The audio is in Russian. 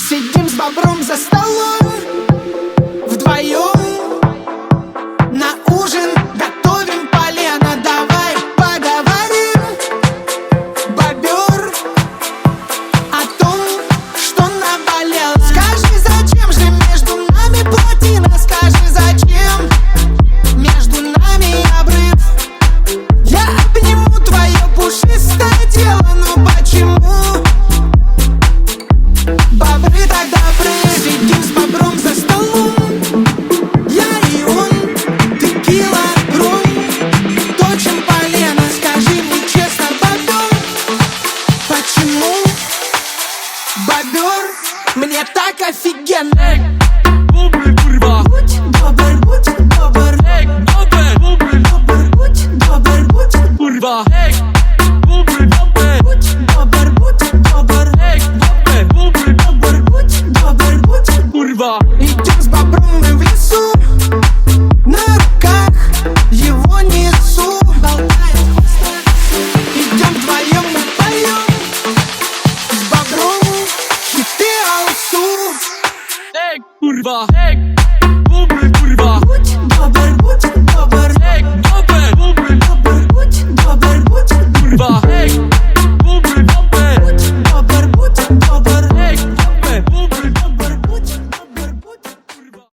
Сидим с бобром за столом вдвоем, на ужин готовим полено. Давай поговорим, бобер, о том, что наболело. Скажи, зачем же между нами плотина? Скажи, зачем между нами обрыв? Я обниму твое пушистое тело, но почему бобры так добры? Сидим с бобром за столом, я и он, текила, ром, точим полено. Скажи мне честно, бобер, почему бобер мне так офигенно? Bobry, kurwa! Будь добр, Ej, dobre, bobry, добр, будь добр, будь kurwa! Ej, bobry, dobre! добр, будь добр, Ej, dobre, bobry, добр, будь добр, будь. kurwa! Идем с бобром мы в лесу, на руках его несу. Идем вдвоем, мы поем с бобром хиты алсу. Ej, kurwa! Ej,